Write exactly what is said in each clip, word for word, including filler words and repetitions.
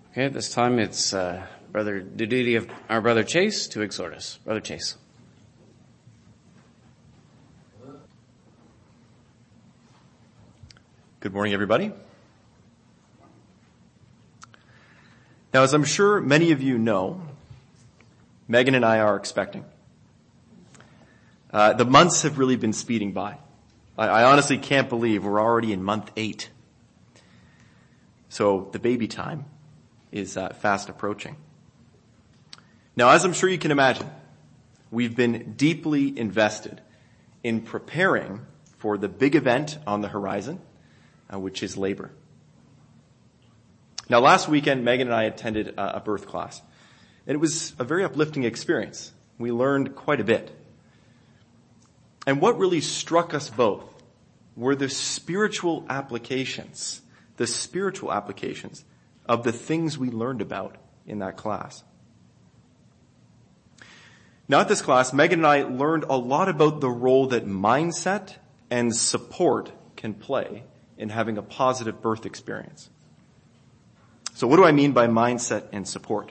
Okay, at this time it's uh, brother the duty of our brother Chase to exhort us. Brother Chase. Good morning, everybody. Now, as I'm sure many of you know, Megan and I are expecting. Uh, the months have really been speeding by. I, I honestly can't believe we're already in month eight. So the baby time is uh, fast approaching. Now, as I'm sure you can imagine, we've been deeply invested in preparing for the big event on the horizon, uh, which is labor. Now, last weekend, Megan and I attended a birth class, and it was a very uplifting experience. We learned quite a bit. And what really struck us both were the spiritual applications, the spiritual applications of the things we learned about in that class. Now, at this class, Megan and I learned a lot about the role that mindset and support can play in having a positive birth experience. So what do I mean by mindset and support?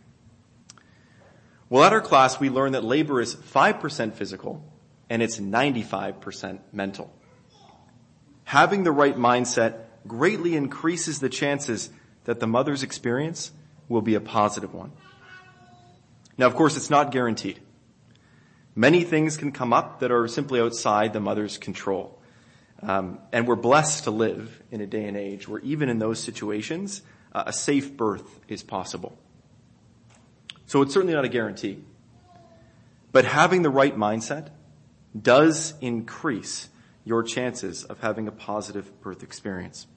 Well, at our class, we learned that labor is five percent physical and it's ninety-five percent mental. Having the right mindset greatly increases the chances that the mother's experience will be a positive one. Now, of course, it's not guaranteed. Many things can come up that are simply outside the mother's control. Um, and we're blessed to live in a day and age where even in those situations, uh, a safe birth is possible. So it's certainly not a guarantee. But having the right mindset does increase your chances of having a positive birth experience.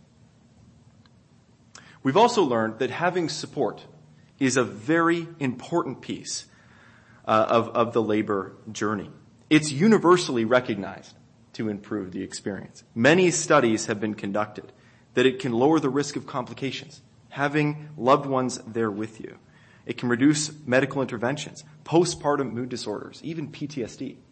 We've also learned that having support is a very important piece uh, of, of the labor journey. It's universally recognized to improve the experience. Many studies have been conducted that it can lower the risk of complications, having loved ones there with you. It can reduce medical interventions, postpartum mood disorders, even P T S D.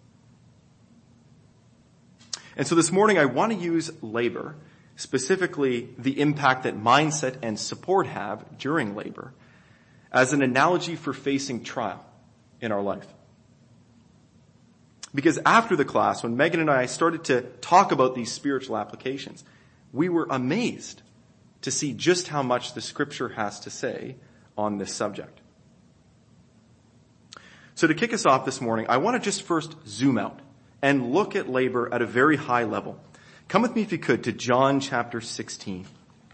And so this morning I want to use labor, specifically the impact that mindset and support have during labor, as an analogy for facing trial in our life. Because after the class, when Megan and I started to talk about these spiritual applications, we were amazed to see just how much the Scripture has to say on this subject. So to kick us off this morning, I want to just first zoom out and look at labor at a very high level. Come with me, if you could, to John chapter sixteen.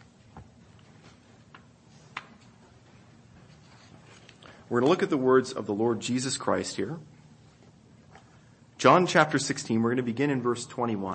We're going to look at the words of the Lord Jesus Christ here. John chapter sixteen, we're going to begin in verse twenty-one.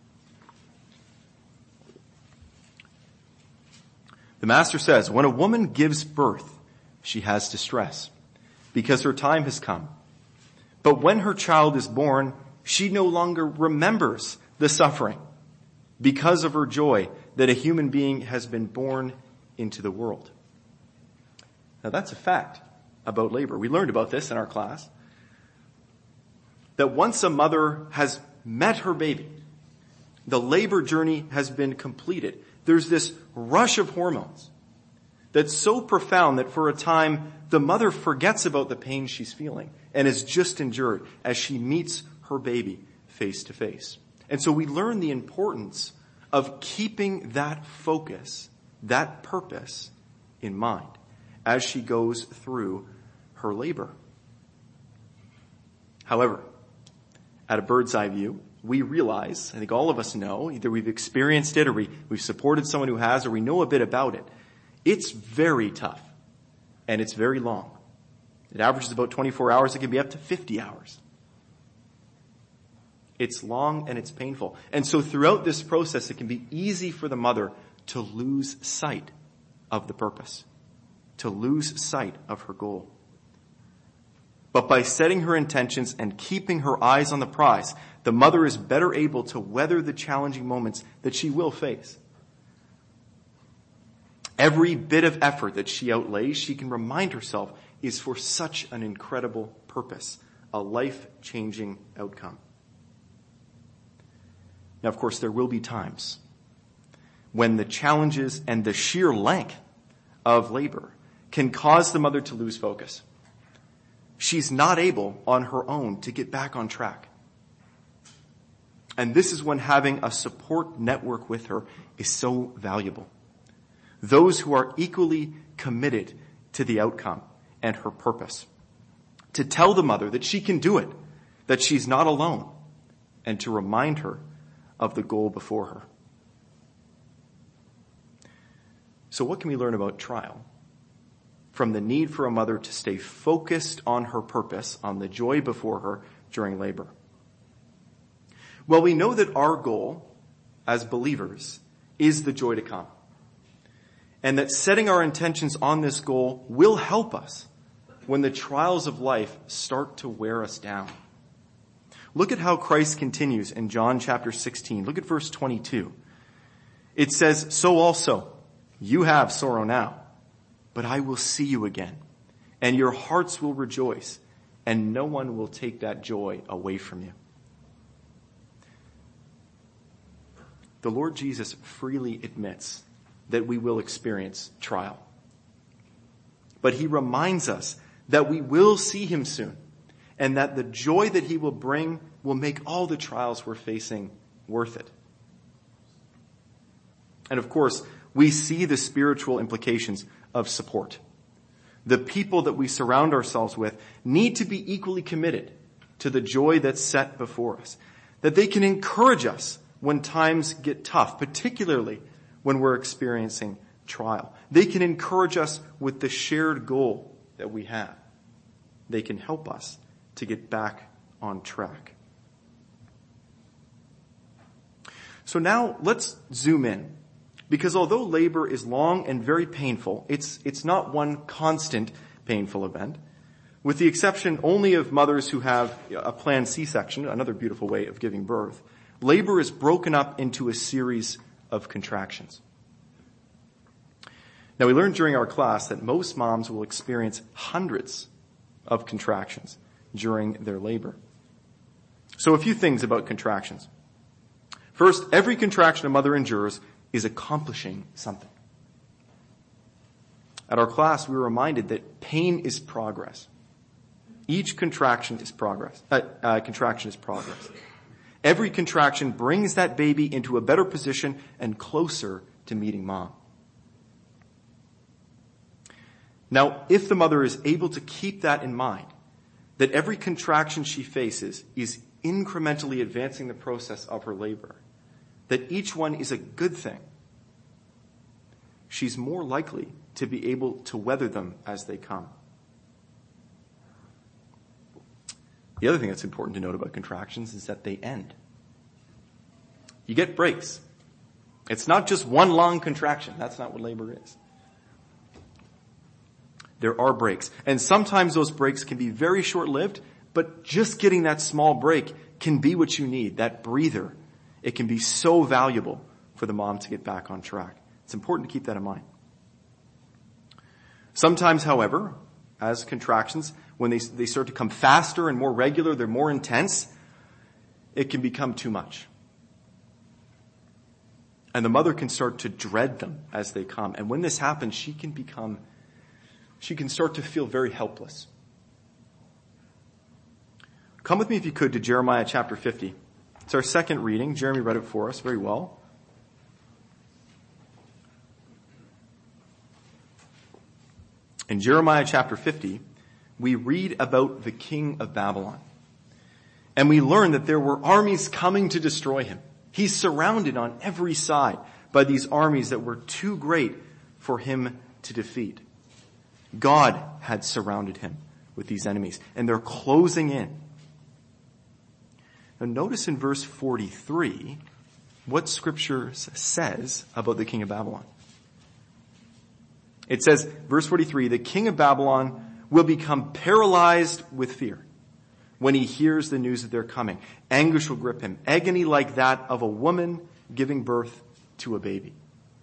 The Master says, "When a woman gives birth, she has distress, because her time has come. But when her child is born, she no longer remembers the suffering because of her joy that a human being has been born into the world." Now that's a fact about labor. We learned about this in our class. That once a mother has met her baby, the labor journey has been completed. There's this rush of hormones that's so profound that for a time the mother forgets about the pain she's feeling and is just endured as she meets her baby face to face. And so we learn the importance of keeping that focus, that purpose in mind as she goes through her labor. However, at a bird's eye view, we realize, I think all of us know, either we've experienced it or we, we've supported someone who has or we know a bit about it. It's very tough and it's very long. It averages about twenty-four hours. It can be up to fifty hours. It's long and it's painful. And so throughout this process, it can be easy for the mother to lose sight of the purpose, to lose sight of her goal. But by setting her intentions and keeping her eyes on the prize, the mother is better able to weather the challenging moments that she will face. Every bit of effort that she outlays, she can remind herself, is for such an incredible purpose, a life-changing outcome. Now, of course, there will be times when the challenges and the sheer length of labor can cause the mother to lose focus. She's not able on her own to get back on track. And this is when having a support network with her is so valuable. Those who are equally committed to the outcome and her purpose. To tell the mother that she can do it, that she's not alone, and to remind her of the goal before her. So what can we learn about trial? From the need for a mother to stay focused on her purpose, on the joy before her during labor. Well, we know that our goal as believers is the joy to come. And that setting our intentions on this goal will help us when the trials of life start to wear us down. Look at how Christ continues in John chapter sixteen. Look at verse twenty-two. It says, "So also you have sorrow now, but I will see you again, and your hearts will rejoice, and no one will take that joy away from you." The Lord Jesus freely admits that we will experience trial. But he reminds us that we will see him soon, and that the joy that he will bring will make all the trials we're facing worth it. And of course, we see the spiritual implications of support. The people that we surround ourselves with need to be equally committed to the joy that's set before us, that they can encourage us when times get tough, particularly when we're experiencing trial. They can encourage us with the shared goal that we have. They can help us to get back on track. So now let's zoom in, because although labor is long and very painful, it's, it's not one constant painful event, with the exception only of mothers who have a planned C-section, another beautiful way of giving birth. Labor is broken up into a series of contractions. Now, we learned during our class that most moms will experience hundreds of contractions during their labor. So a few things about contractions. First, every contraction a mother endures is accomplishing something. At our class, we were reminded that pain is progress. Each contraction is progress. Uh, uh, contraction is progress. Every contraction brings that baby into a better position and closer to meeting mom. Now, if the mother is able to keep that in mind, that every contraction she faces is incrementally advancing the process of her labor, that each one is a good thing, she's more likely to be able to weather them as they come. The other thing that's important to note about contractions is that they end. You get breaks. It's not just one long contraction. That's not what labor is. There are breaks. And sometimes those breaks can be very short-lived, but just getting that small break can be what you need, that breather. It can be so valuable for the mom to get back on track. It's important to keep that in mind. Sometimes, however, as contractions, when they, they start to come faster and more regular, they're more intense, it can become too much. And the mother can start to dread them as they come. And when this happens, she can become, she can start to feel very helpless. Come with me, if you could, to Jeremiah chapter fifty. It's our second reading. Jeremy read it for us very well. In Jeremiah chapter fifty, we read about the king of Babylon. And we learn that there were armies coming to destroy him. He's surrounded on every side by these armies that were too great for him to defeat. God had surrounded him with these enemies, and they're closing in. Now notice in verse forty-three what Scripture says about the king of Babylon. It says, verse forty-three, the king of Babylon will become paralyzed with fear when he hears the news that they're coming. Anguish will grip him, agony like that of a woman giving birth to a baby.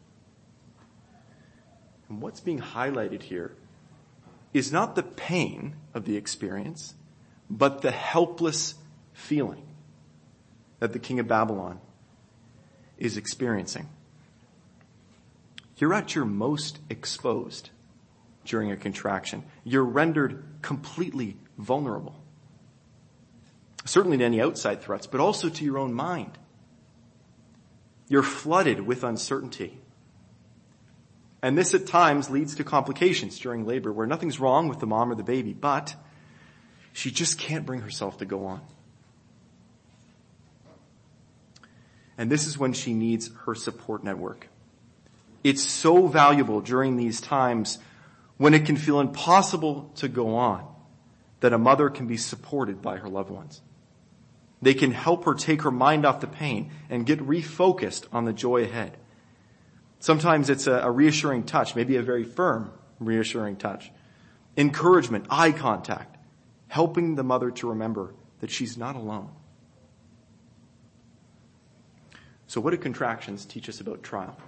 And what's being highlighted here is not the pain of the experience, but the helpless feeling that the king of Babylon is experiencing. you're at your most exposed during a contraction. You're rendered completely vulnerable. Certainly to any outside threats, but also to your own mind. You're flooded with uncertainty. And this at times leads to complications during labor where nothing's wrong with the mom or the baby, but she just can't bring herself to go on. And this is when she needs her support network. It's so valuable during these times when it can feel impossible to go on that a mother can be supported by her loved ones. They can help her take her mind off the pain and get refocused on the joy ahead. Sometimes it's a, a reassuring touch, maybe a very firm reassuring touch. Encouragement, eye contact, helping the mother to remember that she's not alone. So what do contractions teach us about trial?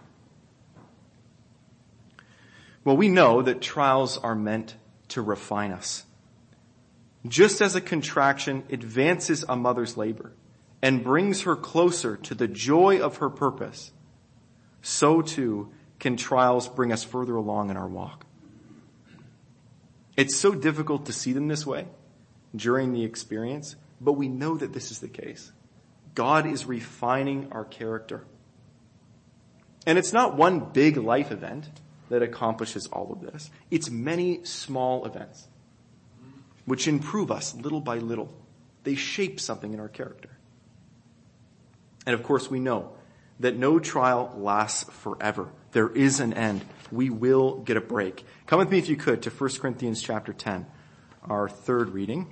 Well, we know that trials are meant to refine us. Just as a contraction advances a mother's labor and brings her closer to the joy of her purpose, so too can trials bring us further along in our walk. It's so difficult to see them this way during the experience, but we know that this is the case. God is refining our character. And it's not one big life event that accomplishes all of this. It's many small events which improve us little by little. They shape something in our character. And of course we know that no trial lasts forever. There is an end. We will get a break. Come with me if you could to First Corinthians chapter ten, our third reading.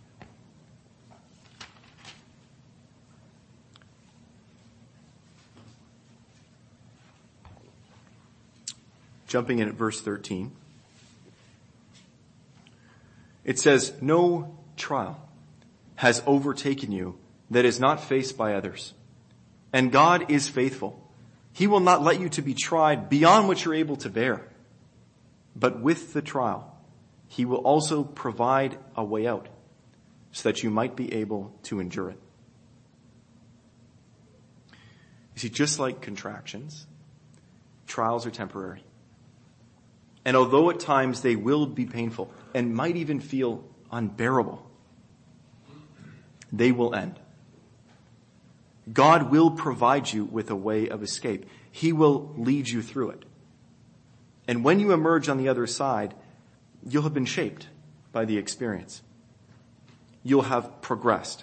Jumping in at verse thirteen. It says, "No trial has overtaken you that is not faced by others. And God is faithful. He will not let you to be tried beyond what you're able to bear. But with the trial, He will also provide a way out so that you might be able to endure it." You see, just like contractions, trials are temporary. And although at times they will be painful and might even feel unbearable, they will end. God will provide you with a way of escape. He will lead you through it. And when you emerge on the other side, you'll have been shaped by the experience. You'll have progressed.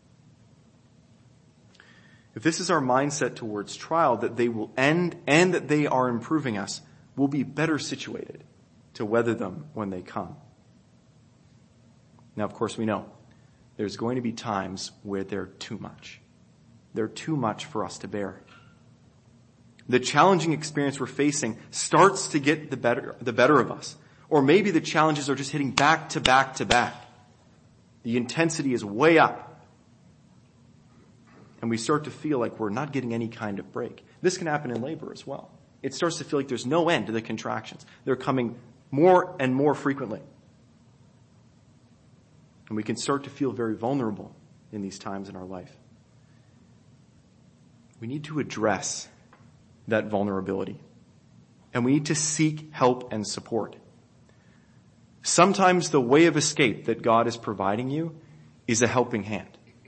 If this is our mindset towards trial, that they will end and that they are improving us, we'll be better situated to weather them when they come. Now, of course, we know there's going to be times where they're too much. They're too much for us to bear. The challenging experience we're facing starts to get the better, the better of us. Or maybe the challenges are just hitting back to back to back. The intensity is way up. And we start to feel like we're not getting any kind of break. This can happen in labor as well. It starts to feel like there's no end to the contractions. They're coming more and more frequently. And we can start to feel very vulnerable in these times in our life. We need to address that vulnerability. And we need to seek help and support. Sometimes the way of escape that God is providing you is a helping hand.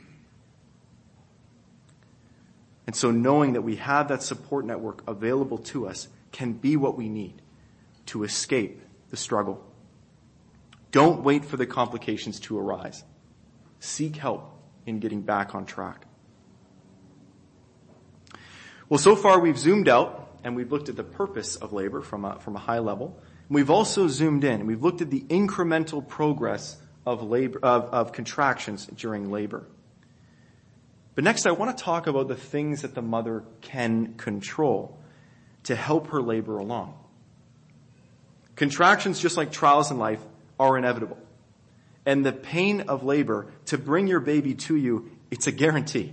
And so knowing that we have that support network available to us can be what we need to escape the struggle. Don't wait for the complications to arise. Seek help in getting back on track. Well, so far we've zoomed out and we've looked at the purpose of labor from a, from a high level. We've also zoomed in and we've looked at the incremental progress of labor, of, of contractions during labor. But next I want to talk about the things that the mother can control to help her labor along. Contractions, just like trials in life, are inevitable. And the pain of labor to bring your baby to you, it's a guarantee.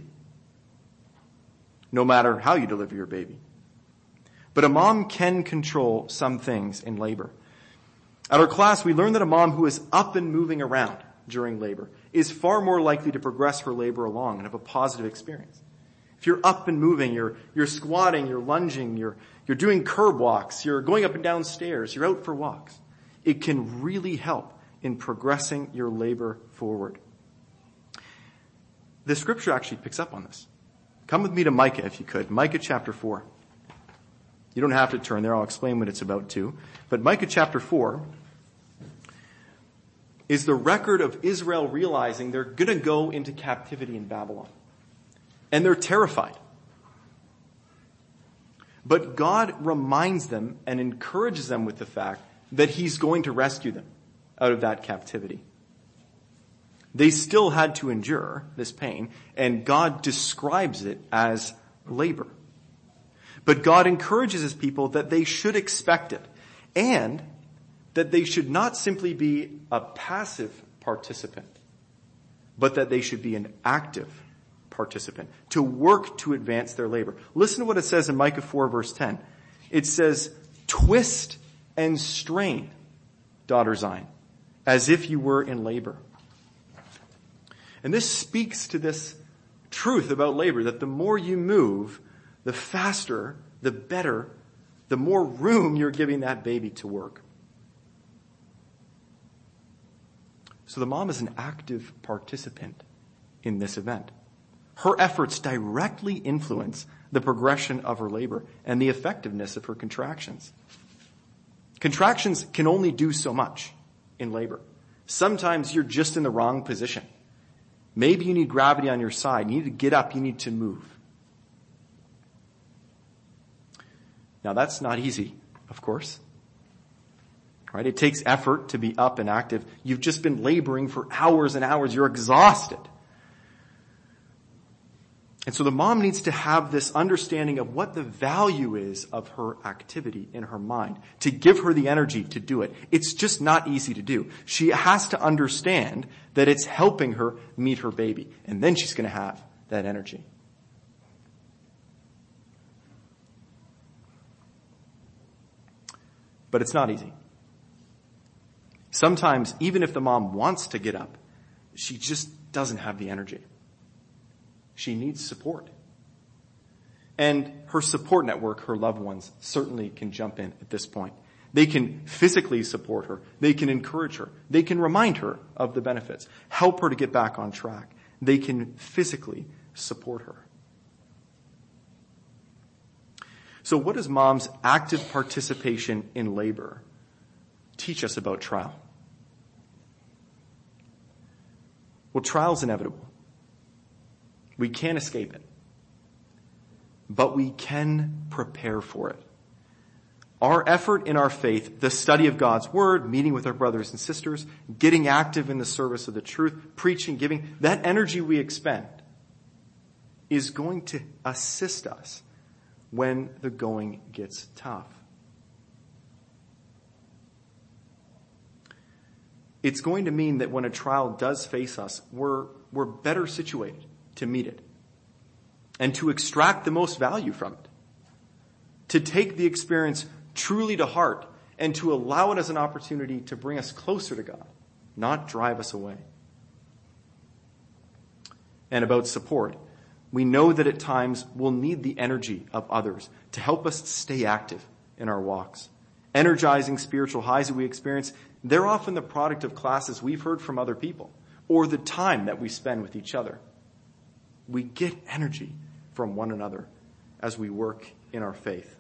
No matter how you deliver your baby. But a mom can control some things in labor. At our class, we learned that a mom who is up and moving around during labor is far more likely to progress her labor along and have a positive experience. If you're up and moving, you're, you're squatting, you're lunging, you're, you're doing curb walks, you're going up and down stairs, you're out for walks. It can really help in progressing your labor forward. The scripture actually picks up on this. Come with me to Micah if you could. Micah chapter four. You don't have to turn there. I'll explain what it's about too. But Micah chapter four is the record of Israel realizing they're going to go into captivity in Babylon. And they're terrified. But God reminds them and encourages them with the fact that he's going to rescue them out of that captivity. They still had to endure this pain, and God describes it as labor. But God encourages his people that they should expect it, and that they should not simply be a passive participant, but that they should be an active participant, to work to advance their labor. Listen to what it says in Micah four verse ten. It says, twist and strain, daughter Zion, as if you were in labor. And this speaks to this truth about labor, that the more you move, the faster, the better, the more room you're giving that baby to work. So the mom is an active participant in this event. Her efforts directly influence the progression of her labor and the effectiveness of her contractions. Contractions can only do so much in labor. Sometimes you're just in the wrong position. Maybe you need gravity on your side. You need to get up. You need to move. Now that's not easy, of course. Right? It takes effort to be up and active. You've just been laboring for hours and hours. You're exhausted. And so the mom needs to have this understanding of what the value is of her activity in her mind, to give her the energy to do it. It's just not easy to do. She has to understand that it's helping her meet her baby, and then she's going to have that energy. But it's not easy. Sometimes, even if the mom wants to get up, she just doesn't have the energy. She needs support. And her support network, her loved ones, certainly can jump in at this point. They can physically support her. They can encourage her. They can remind her of the benefits, help her to get back on track. They can physically support her. So what does mom's active participation in labor teach us about trial? Well, trial's inevitable. We can't escape it. But we can prepare for it. Our effort in our faith, the study of God's word, meeting with our brothers and sisters, getting active in the service of the truth, preaching, giving, that energy we expend is going to assist us when the going gets tough. It's going to mean that when a trial does face us, we're, we're better situated to meet it and to extract the most value from it, to take the experience truly to heart and to allow it as an opportunity to bring us closer to God, not drive us away. And about support, we know that at times we'll need the energy of others to help us stay active in our walks. Energizing spiritual highs that we experience, they're often the product of classes we've heard from other people or the time that we spend with each other. We get energy from one another as we work in our faith.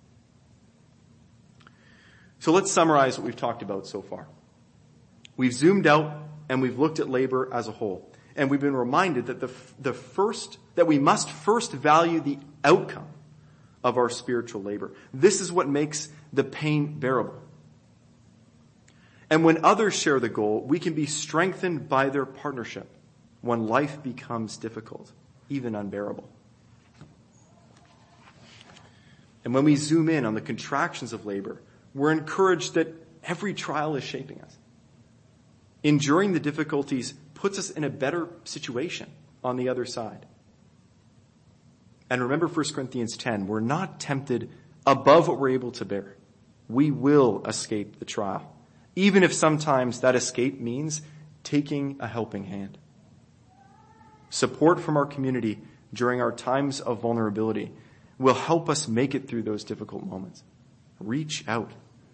So let's summarize what we've talked about so far. We've zoomed out and we've looked at labor as a whole. And we've been reminded that the, the first, that we must first value the outcome of our spiritual labor. This is what makes the pain bearable. And when others share the goal, we can be strengthened by their partnership when life becomes difficult, even unbearable. And when we zoom in on the contractions of labor, we're encouraged that every trial is shaping us. Enduring the difficulties puts us in a better situation on the other side. And remember First Corinthians ten, we're not tempted above what we're able to bear. We will escape the trial, even if sometimes that escape means taking a helping hand. Support from our community during our times of vulnerability will help us make it through those difficult moments. Reach out.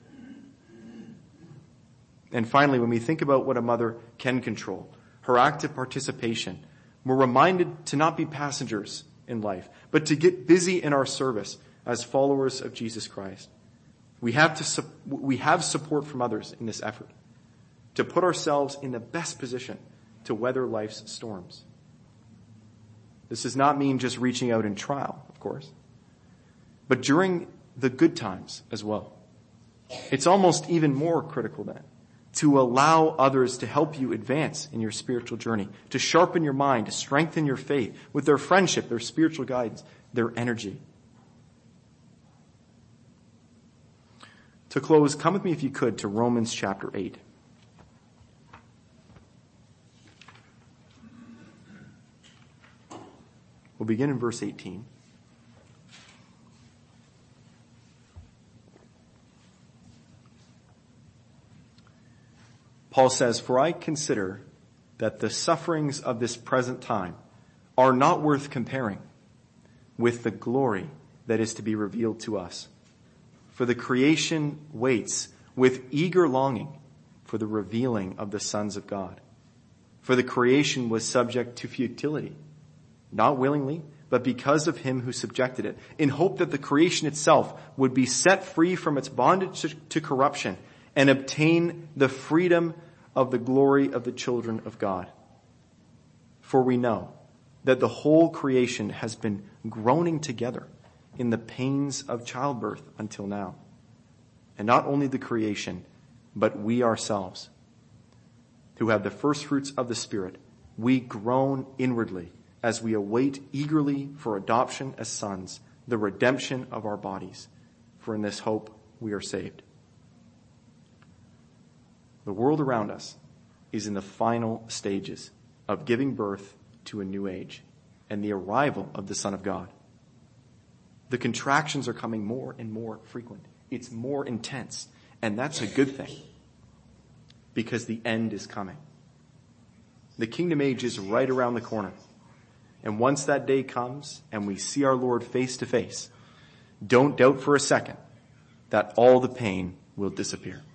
And finally, when we think about what a mother can control, her active participation, we're reminded to not be passengers in life, but to get busy in our service as followers of Jesus Christ. We have to, we have support from others in this effort to put ourselves in the best position to weather life's storms. This does not mean just reaching out in trial, of course, but during the good times as well. It's almost even more critical then to allow others to help you advance in your spiritual journey, to sharpen your mind, to strengthen your faith with their friendship, their spiritual guidance, their energy. To close, come with me if you could to Romans chapter eight. We'll begin in verse eighteen. Paul says, "For I consider that the sufferings of this present time are not worth comparing with the glory that is to be revealed to us. For the creation waits with eager longing for the revealing of the sons of God. For the creation was subject to futility, not willingly, but because of him who subjected it, in hope that the creation itself would be set free from its bondage to corruption and obtain the freedom of the glory of the children of God. For we know that the whole creation has been groaning together in the pains of childbirth until now. And not only the creation, but we ourselves, who have the first fruits of the Spirit, we groan inwardly as we await eagerly for adoption as sons, the redemption of our bodies. For in this hope we are saved." The world around us is in the final stages of giving birth to a new age and the arrival of the Son of God. The contractions are coming more and more frequent. It's more intense, and that's a good thing because the end is coming. The kingdom age is right around the corner. And once that day comes and we see our Lord face to face, don't doubt for a second that all the pain will disappear.